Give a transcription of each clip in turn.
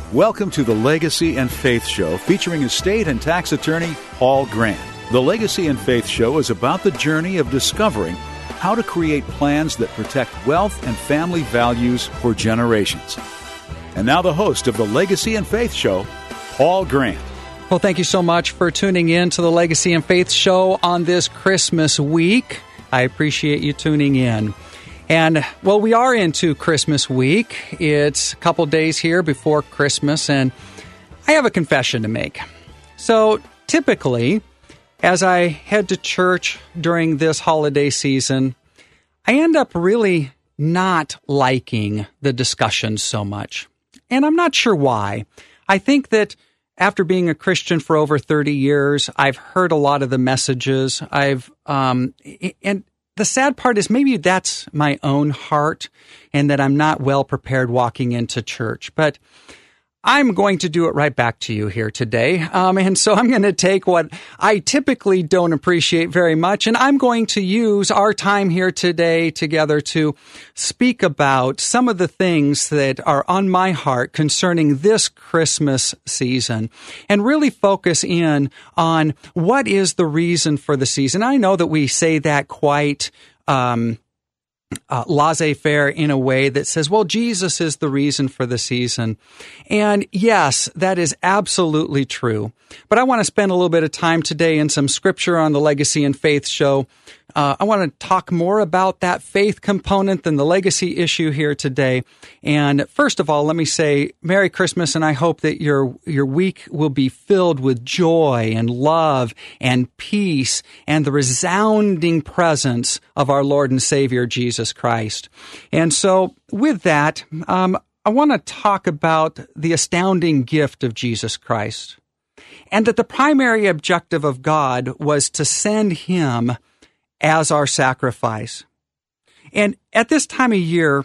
Welcome to the Legacy and Faith Show, featuring estate and tax attorney Paul Grant. The Legacy and Faith Show is about the journey of discovering how to create plans that protect wealth and family values for generations. And now the host of the Legacy and Faith Show, Paul Grant. Well, thank you so much for tuning in to the Legacy and Faith Show on this Christmas week. I appreciate you tuning in. And, well, we are into Christmas week. It's a couple days here before Christmas, and I have a confession to make. So, typically, as I head to church during this holiday season, I end up really not liking the discussions so much. And I'm not sure why. I think that after being a Christian for over 30 years, I've heard a lot of the messages. And the sad part is maybe that's my own heart and that I'm not well prepared walking into church. But I'm going to do it right back to you here today. And so I'm going to take what I typically don't appreciate very much, and I'm going to use our time here today together to speak about some of the things that are on my heart concerning this Christmas season and really focus in on what is the reason for the season. I know that we say that quite laissez-faire in a way that says, well, Jesus is the reason for the season. And yes, that is absolutely true. But I want to spend a little bit of time today in some scripture on the Legacy and Faith Show. I want to talk more about that faith component than the legacy issue here today. And first of all, let me say Merry Christmas, and I hope that your week will be filled with joy and love and peace and the resounding presence of our Lord and Savior, Jesus Christ. And so with that, I want to talk about the astounding gift of Jesus Christ, and that the primary objective of God was to send Him as our sacrifice. And at this time of year,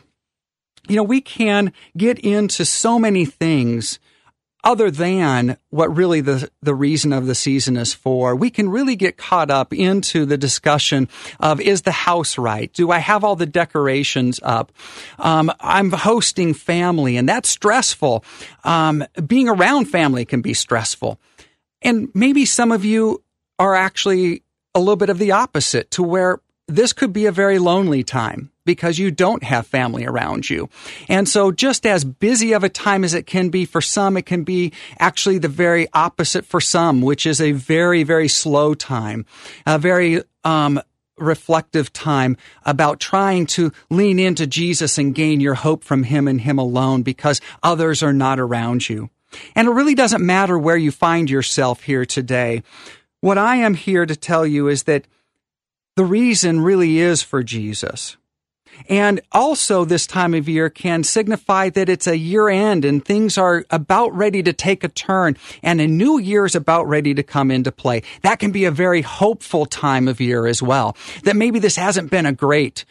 we can get into so many things other than what really the reason of the season is for. We can really get caught up into the discussion of, is the house right? Do I have all the decorations up? I'm hosting family, and that's stressful. Being around family can be stressful. And maybe some of you are actually a little bit of the opposite, to where this could be a very lonely time because you don't have family around you. And so just as busy of a time as it can be for some, it can be actually the very opposite for some, which is a very, very slow time, a very reflective time about trying to lean into Jesus and gain your hope from Him and Him alone because others are not around you. And it really doesn't matter where you find yourself here today. What I am here to tell you is that the reason really is for Jesus. And also this time of year can signify that it's a year end and things are about ready to take a turn and a new year is about ready to come into play. That can be a very hopeful time of year as well. That maybe this hasn't been a great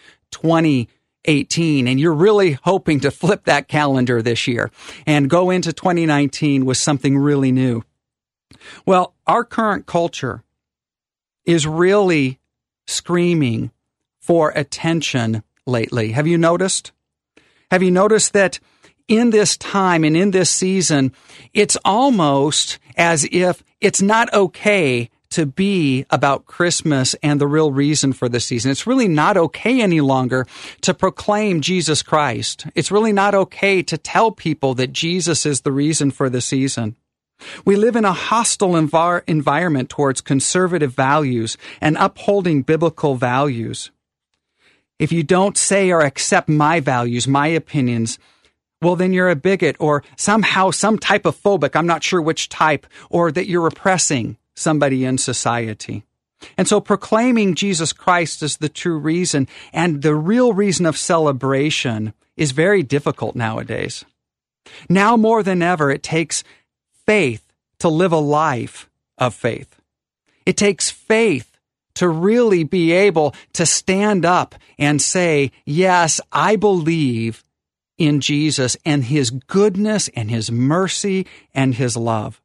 2018 and you're really hoping to flip that calendar this year and go into 2019 with something really new. Well, our current culture is really screaming for attention lately. Have you noticed? Have you noticed that in this time and in this season, it's almost as if it's not okay to be about Christmas and the real reason for the season. It's really not okay any longer to proclaim Jesus Christ. It's really not okay to tell people that Jesus is the reason for the season. We live in a hostile environment towards conservative values and upholding biblical values. If you don't say or accept my values, my opinions, well, then you're a bigot or somehow some type of phobic, I'm not sure which type, or that you're oppressing somebody in society. And so proclaiming Jesus Christ as the true reason and the real reason of celebration is very difficult nowadays. Now more than ever, it takes faith to live a life of faith. It takes faith to really be able to stand up and say, yes, I believe in Jesus and His goodness and His mercy and His love.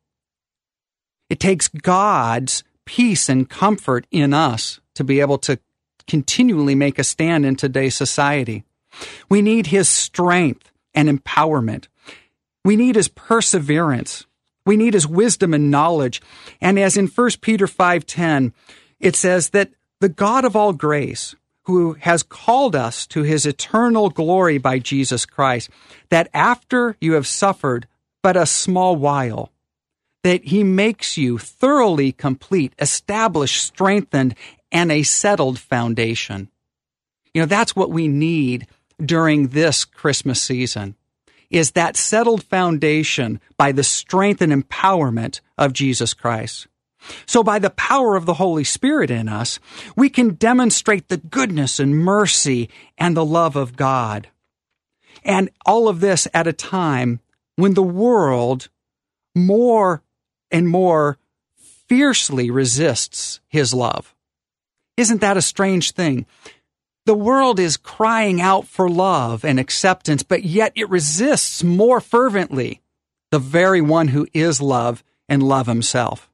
It takes God's peace and comfort in us to be able to continually make a stand in today's society. We need His strength and empowerment. We need his perseverance. We need his wisdom and knowledge. And as in 1 Peter 5:10, it says that the God of all grace, who has called us to his eternal glory by Jesus Christ, that after you have suffered but a small while, that he makes you thoroughly complete, established, strengthened, and a settled foundation. You know, that's what we need during this Christmas season, is that settled foundation by the strength and empowerment of Jesus Christ. So by the power of the Holy Spirit in us, we can demonstrate the goodness and mercy and the love of God. And all of this at a time when the world more and more fiercely resists his love. Isn't that a strange thing? The world is crying out for love and acceptance, but yet it resists more fervently the very one who is love and love himself.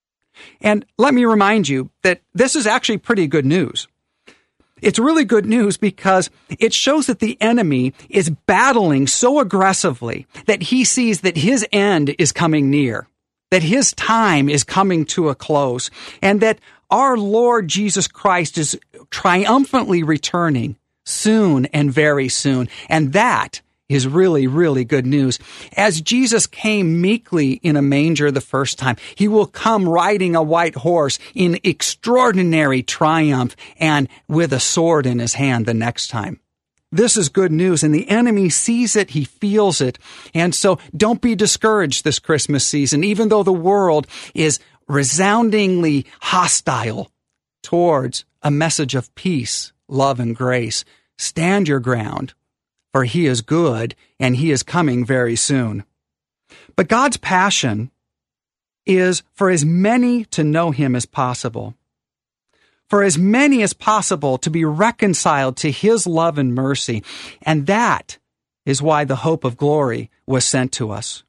And let me remind you that this is actually pretty good news. It's really good news because it shows that the enemy is battling so aggressively that he sees that his end is coming near, that his time is coming to a close, and that our Lord Jesus Christ is triumphantly returning soon and very soon. And that is really, really good news. As Jesus came meekly in a manger the first time, he will come riding a white horse in extraordinary triumph and with a sword in his hand the next time. This is good news, and the enemy sees it, he feels it. And so don't be discouraged this Christmas season, even though the world is resoundingly hostile towards a message of peace, love, and grace. Stand your ground, for he is good, and he is coming very soon. But God's passion is for as many to know him as possible, for as many as possible to be reconciled to his love and mercy, and that is why the hope of glory was sent to us.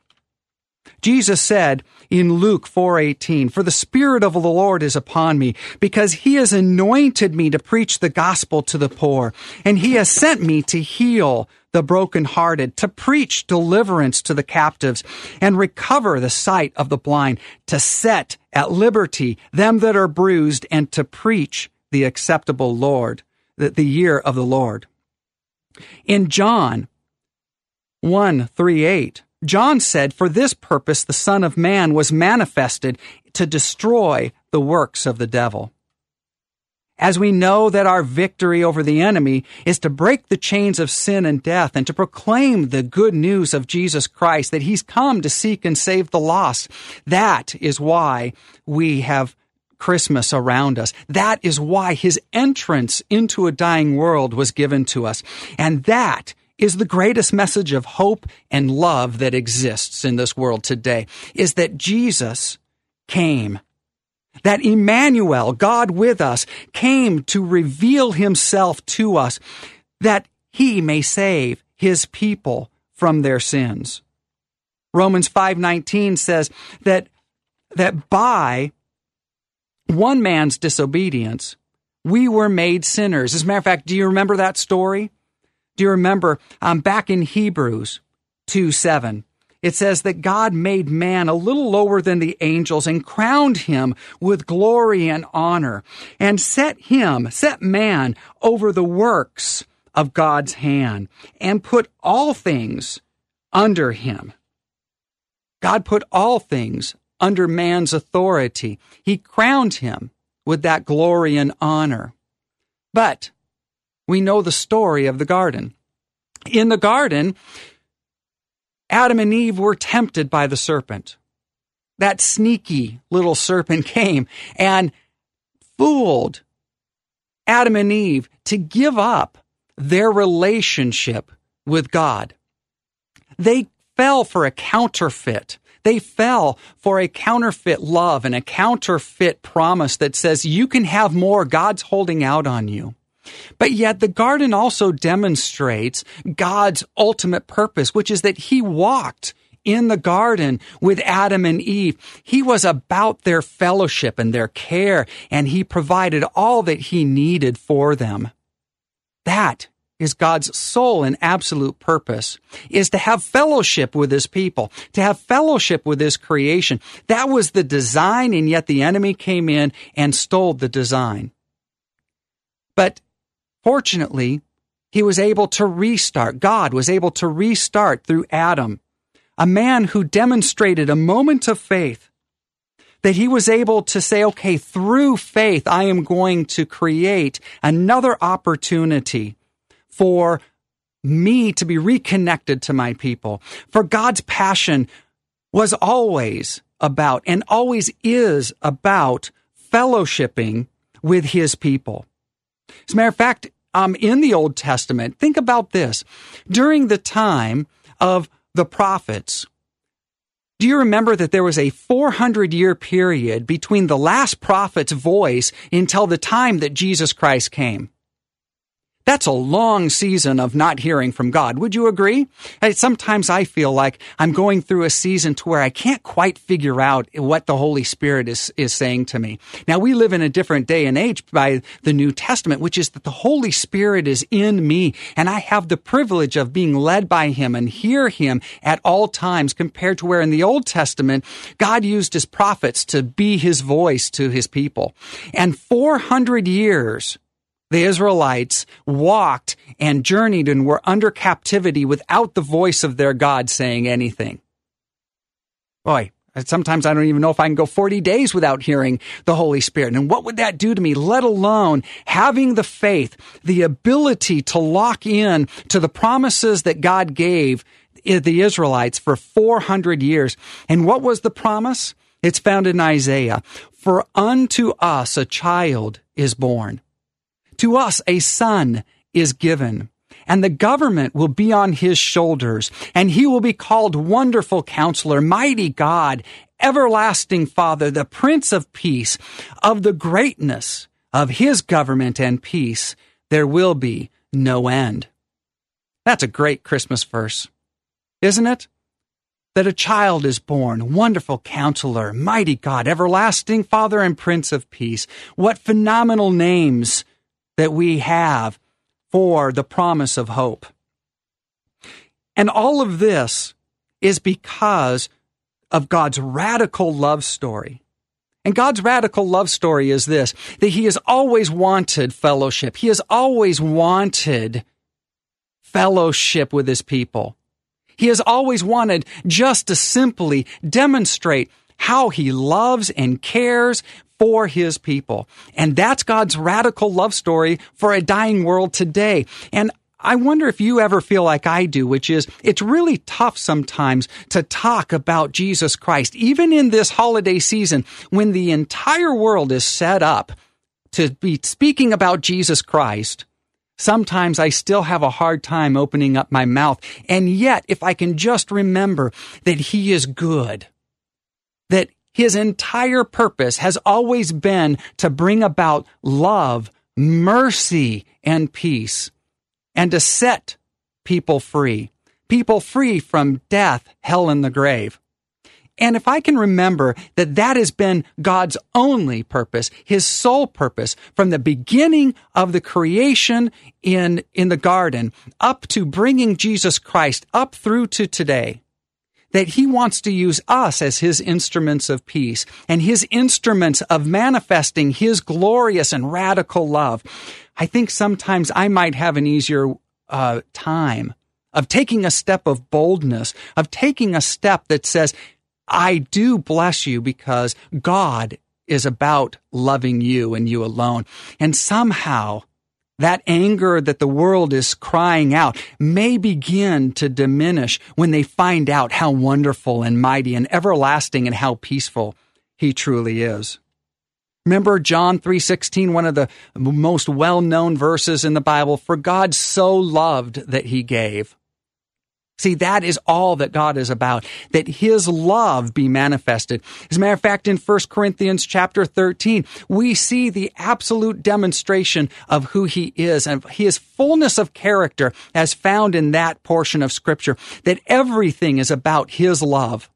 Jesus said in Luke 4:18, "For the Spirit of the Lord is upon me, because he has anointed me to preach the gospel to the poor, and he has sent me to heal the brokenhearted, to preach deliverance to the captives, and recover the sight of the blind, to set at liberty them that are bruised, and to preach the acceptable Lord, the year of the Lord." In John 1:3-8, John said, "For this purpose the Son of Man was manifested, to destroy the works of the devil." As we know that our victory over the enemy is to break the chains of sin and death and to proclaim the good news of Jesus Christ, that he's come to seek and save the lost, that is why we have Christmas around us. That is why his entrance into a dying world was given to us. And that is the greatest message of hope and love that exists in this world today, is that Jesus came. That Emmanuel, God with us, came to reveal himself to us, that he may save his people from their sins. Romans 5:19 says that by one man's disobedience, we were made sinners. As a matter of fact, do you remember that story? Do you remember back in Hebrews 2:7? It says that God made man a little lower than the angels and crowned him with glory and honor, and set man over the works of God's hand, and put all things under him. God put all things under man's authority. He crowned him with that glory and honor. But we know the story of the garden. In the garden, Adam and Eve were tempted by the serpent. That sneaky little serpent came and fooled Adam and Eve to give up their relationship with God. They fell for a counterfeit. They fell for a counterfeit love and a counterfeit promise that says you can have more, God's holding out on you. But yet the garden also demonstrates God's ultimate purpose, which is that he walked in the garden with Adam and Eve. He was about their fellowship and their care, and he provided all that he needed for them. That is God's sole and absolute purpose, is to have fellowship with his people, to have fellowship with his creation. That was the design, and yet the enemy came in and stole the design. But fortunately, he was able to restart. God was able to restart through Adam, a man who demonstrated a moment of faith, that he was able to say, okay, through faith, I am going to create another opportunity for me to be reconnected to my people. For God's passion was always about, and always is about, fellowshipping with his people. As a matter of fact, in the Old Testament, think about this. During the time of the prophets, do you remember that there was a 400-year period between the last prophet's voice until the time that Jesus Christ came? That's a long season of not hearing from God. Would you agree? Sometimes I feel like I'm going through a season to where I can't quite figure out what the Holy Spirit is saying to me. Now, we live in a different day and age by the New Testament, which is that the Holy Spirit is in me, and I have the privilege of being led by him and hear him at all times, compared to where in the Old Testament, God used his prophets to be his voice to his people. And 400 years, the Israelites walked and journeyed and were under captivity without the voice of their God saying anything. Boy, sometimes I don't even know if I can go 40 days without hearing the Holy Spirit. And what would that do to me, let alone having the faith, the ability to lock in to the promises that God gave the Israelites for 400 years. And what was the promise? It's found in Isaiah. For unto us a child is born. To us a son is given, and the government will be on his shoulders, and he will be called Wonderful Counselor, Mighty God, Everlasting Father, the Prince of Peace. Of the greatness of his government and peace, there will be no end. That's a great Christmas verse, isn't it? That a child is born, Wonderful Counselor, Mighty God, Everlasting Father, and Prince of Peace. What phenomenal names that we have for the promise of hope. And all of this is because of God's radical love story. And God's radical love story is this, that he has always wanted fellowship. He has always wanted fellowship with his people. He has always wanted just to simply demonstrate how he loves and cares for his people. And that's God's radical love story for a dying world today. And I wonder if you ever feel like I do, which is it's really tough sometimes to talk about Jesus Christ, even in this holiday season when the entire world is set up to be speaking about Jesus Christ. Sometimes I still have a hard time opening up my mouth. And yet, if I can just remember that he is good, that his entire purpose has always been to bring about love, mercy, and peace, and to set people free from death, hell, and the grave. And if I can remember that that has been God's only purpose, his sole purpose, from the beginning of the creation in the garden, up to bringing Jesus Christ up through to today, that he wants to use us as his instruments of peace and his instruments of manifesting his glorious and radical love. I think sometimes I might have an easier time of taking a step of boldness, of taking a step that says, I do bless you because God is about loving you and you alone. And somehow that anger that the world is crying out may begin to diminish when they find out how wonderful and mighty and everlasting and how peaceful he truly is. Remember John 3:16, one of the most well-known verses in the Bible, for God so loved that he gave. See, that is all that God is about, that his love be manifested. As a matter of fact, in 1 Corinthians chapter 13, we see the absolute demonstration of who he is and his fullness of character as found in that portion of Scripture, that everything is about his love.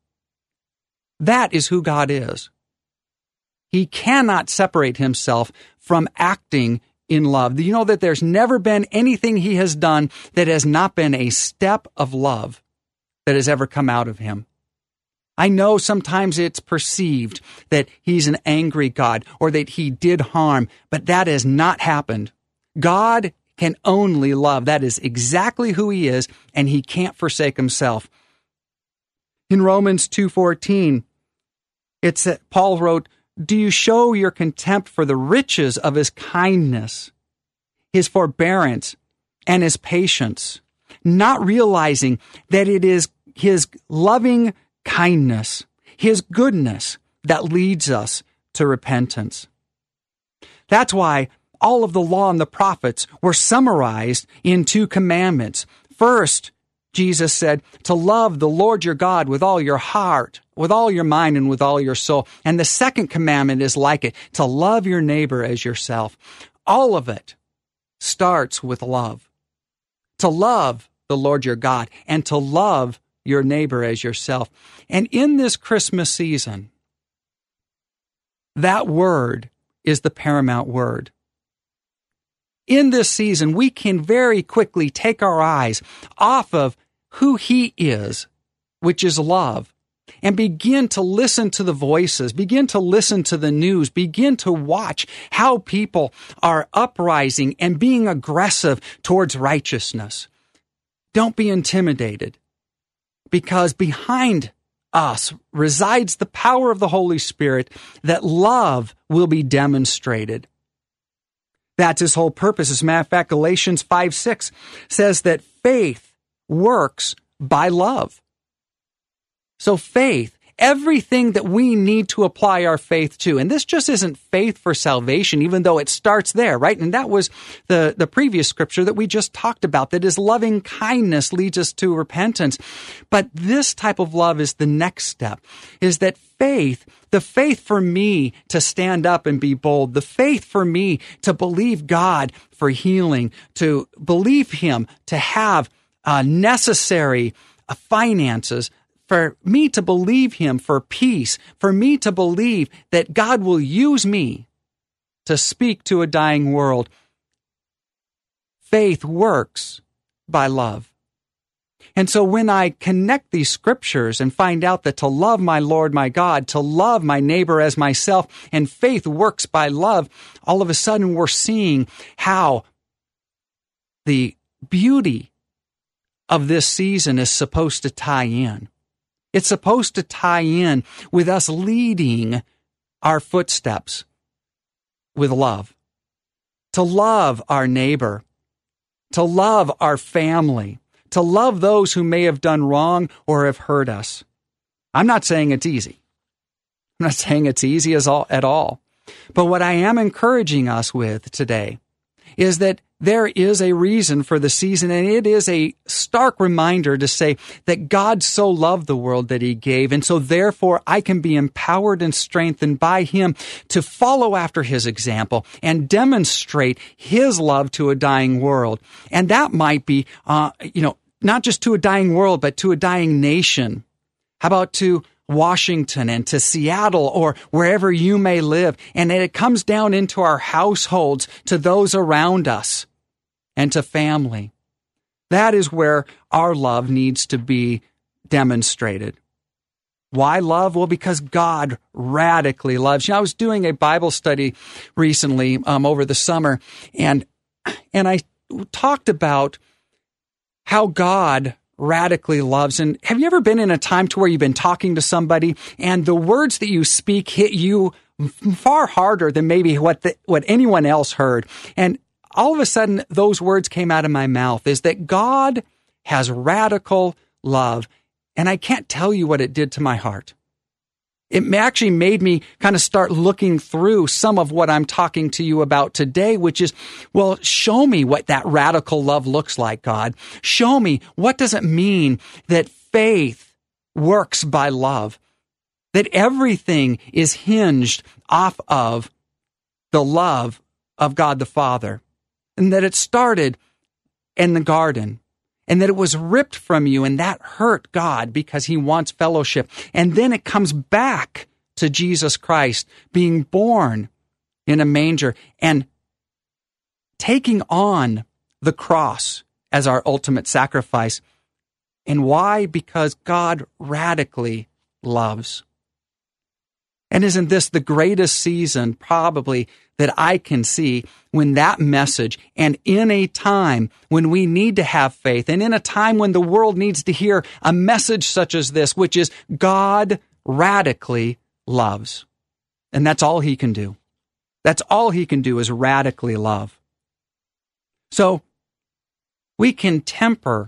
That is who God is. He cannot separate himself from acting in love. You know that there's never been anything he has done that has not been a step of love that has ever come out of him. I know sometimes it's perceived that he's an angry God or that he did harm, but that has not happened. God can only love. That is exactly who he is, and he can't forsake himself. In Romans 2:14, Paul wrote, "Do you show your contempt for the riches of his kindness, his forbearance, and his patience, not realizing that it is his loving kindness, his goodness that leads us to repentance?" That's why all of the law and the prophets were summarized in 2 commandments. First, Jesus said to love the Lord your God with all your heart, with all your mind, and with all your soul. And the second commandment is like it, to love your neighbor as yourself. All of it starts with love. To love the Lord your God and to love your neighbor as yourself. And in this Christmas season, that word is the paramount word. In this season, we can very quickly take our eyes off of who he is, which is love, and begin to listen to the voices, begin to listen to the news, begin to watch how people are uprising and being aggressive towards righteousness. Don't be intimidated, because behind us resides the power of the Holy Spirit, that love will be demonstrated. That's his whole purpose. As a matter of fact, Galatians 5:6 says that faith works by love. So faith, everything that we need to apply our faith to, and this just isn't faith for salvation, even though it starts there, right? And that was the previous scripture that we just talked about, that his loving kindness leads us to repentance. But this type of love is the next step, is that faith, the faith for me to stand up and be bold, the faith for me to believe God for healing, to believe him to have necessary finances, for me to believe him for peace, for me to believe that God will use me to speak to a dying world. Faith works by love. And so when I connect these scriptures and find out that to love my Lord, my God, to love my neighbor as myself, and faith works by love, all of a sudden we're seeing how the beauty of this season is supposed to tie in. It's supposed to tie in with us leading our footsteps with love. To love our neighbor, to love our family, to love those who may have done wrong or have hurt us. I'm not saying it's easy. I'm not saying it's easy at all. But what I am encouraging us with today is that there is a reason for the season, and it is a stark reminder to say that God so loved the world that he gave, and so therefore I can be empowered and strengthened by him to follow after his example and demonstrate his love to a dying world. And that might be, not just to a dying world, but to a dying nation. How about to Washington and to Seattle or wherever you may live? And it comes down into our households, to those around us, and to family. That is where our love needs to be demonstrated. Why love? Well, because God radically loves. I was doing a Bible study recently over the summer, and I talked about how God radically loves. And have you ever been in a time to where you've been talking to somebody and the words that you speak hit you far harder than maybe what anyone else heard? And all of a sudden, those words came out of my mouth, is that God has radical love. And I can't tell you what it did to my heart. It actually made me kind of start looking through some of what I'm talking to you about today, which is, well, show me what that radical love looks like, God. Show me, what does it mean that faith works by love? That everything is hinged off of the love of God the Father. And that it started in the garden, and that it was ripped from you, and that hurt God because he wants fellowship. And then it comes back to Jesus Christ being born in a manger and taking on the cross as our ultimate sacrifice. And why? Because God radically loves. And isn't this the greatest season probably that I can see when that message, and in a time when we need to have faith, and in a time when the world needs to hear a message such as this, which is God radically loves. And that's all he can do. That's all he can do is radically love. So we can temper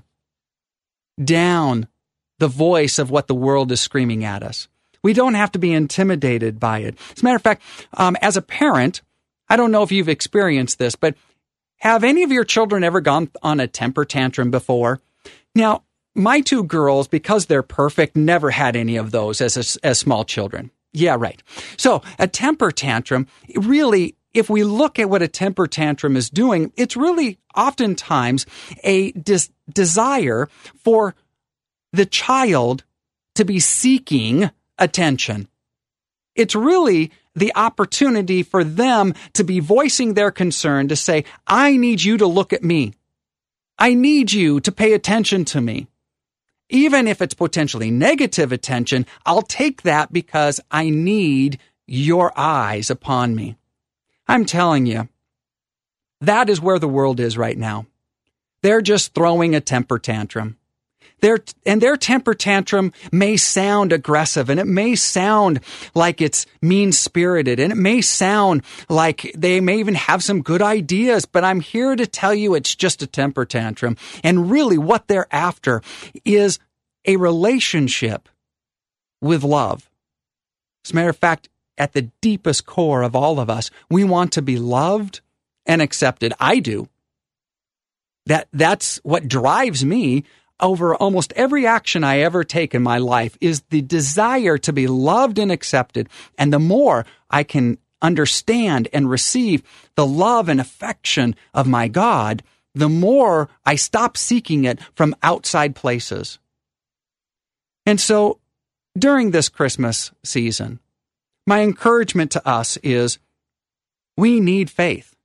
down the voice of what the world is screaming at us. We don't have to be intimidated by it. As a matter of fact, as a parent, I don't know if you've experienced this, but have any of your children ever gone on a temper tantrum before? Now, my two girls, because they're perfect, never had any of those as small children. Yeah, right. So a temper tantrum, really, if we look at what a temper tantrum is doing, it's really oftentimes a desire for the child to be seeking attention. It's really the opportunity for them to be voicing their concern, to say, I need you to look at me. I need you to pay attention to me. Even if it's potentially negative attention, I'll take that because I need your eyes upon me. I'm telling you, that is where the world is right now. They're just throwing a temper tantrum. Their temper tantrum may sound aggressive, and it may sound like it's mean-spirited, and it may sound like they may even have some good ideas, but I'm here to tell you it's just a temper tantrum. And really what they're after is a relationship with love. As a matter of fact, at the deepest core of all of us, we want to be loved and accepted. I do. That's what drives me over almost every action I ever take in my life, is the desire to be loved and accepted. And the more I can understand and receive the love and affection of my God, the more I stop seeking it from outside places. And so during this Christmas season, my encouragement to us is we need faith,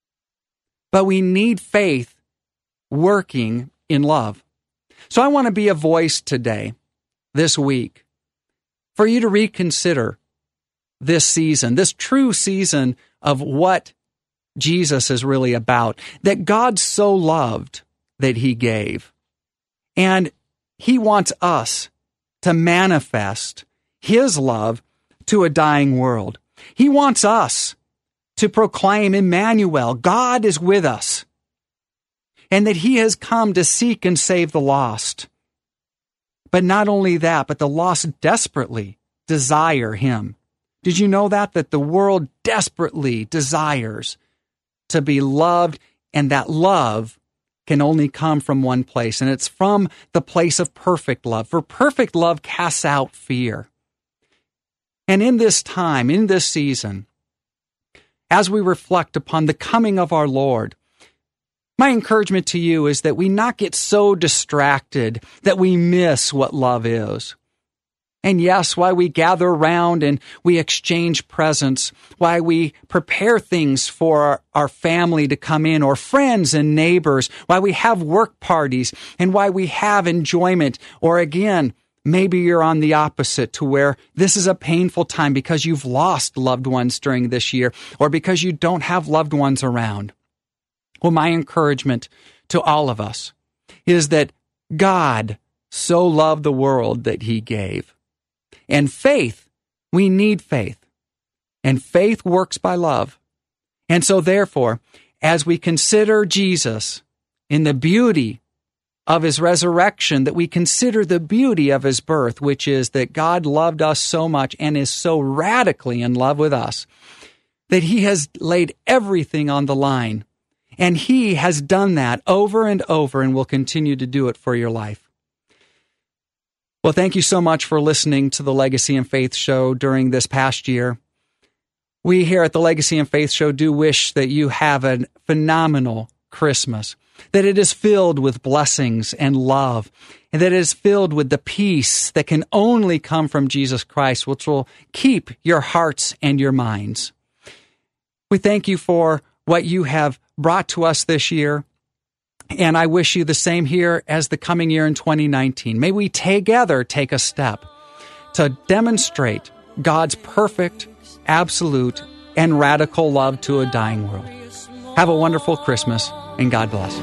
but we need faith working in love. So I want to be a voice today, this week, for you to reconsider this season, this true season of what Jesus is really about, that God so loved that he gave. And he wants us to manifest his love to a dying world. He wants us to proclaim Emmanuel, God is with us, and that he has come to seek and save the lost. But not only that, but the lost desperately desire him. Did you know that the world desperately desires to be loved, and that love can only come from one place, and it's from the place of perfect love. For perfect love casts out fear. And in this time, in this season, as we reflect upon the coming of our Lord, my encouragement to you is that we not get so distracted that we miss what love is. And yes, why we gather around and we exchange presents, why we prepare things for our family to come in, or friends and neighbors, why we have work parties, and why we have enjoyment. Or again, maybe you're on the opposite, to where this is a painful time because you've lost loved ones during this year, or because you don't have loved ones around. Well, my encouragement to all of us is that God so loved the world that he gave. And faith, we need faith. And faith works by love. And so therefore, as we consider Jesus in the beauty of his resurrection, that we consider the beauty of his birth, which is that God loved us so much and is so radically in love with us, that he has laid everything on the line. And he has done that over and over and will continue to do it for your life. Well, thank you so much for listening to the Legacy and Faith Show during this past year. We here at the Legacy and Faith Show do wish that you have a phenomenal Christmas, that it is filled with blessings and love, and that it is filled with the peace that can only come from Jesus Christ, which will keep your hearts and your minds. We thank you for what you have brought to us this year. And I wish you the same here as the coming year in 2019. May we together take a step to demonstrate God's perfect, absolute, and radical love to a dying world. Have a wonderful Christmas, and God bless.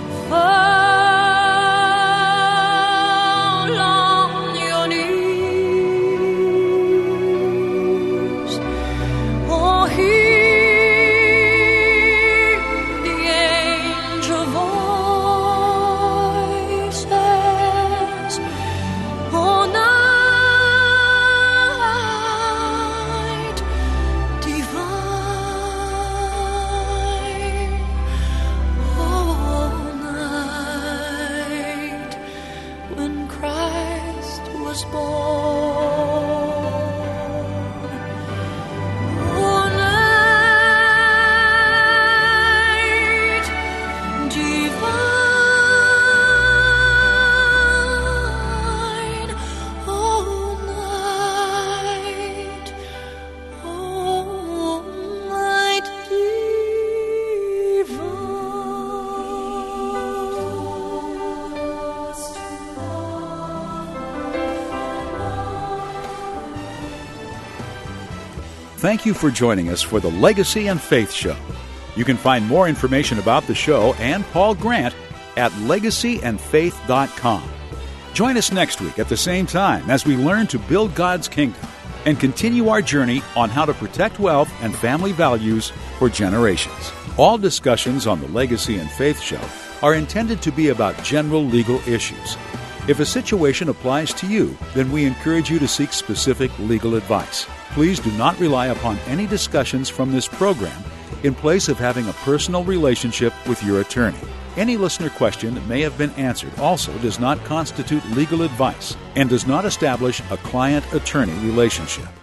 Thank you for joining us for the Legacy and Faith Show. You can find more information about the show and Paul Grant at legacyandfaith.com. Join us next week at the same time as we learn to build God's kingdom and continue our journey on how to protect wealth and family values for generations. All discussions on the Legacy and Faith Show are intended to be about general legal issues. If a situation applies to you, then we encourage you to seek specific legal advice. Please do not rely upon any discussions from this program in place of having a personal relationship with your attorney. Any listener question that may have been answered also does not constitute legal advice and does not establish a client-attorney relationship.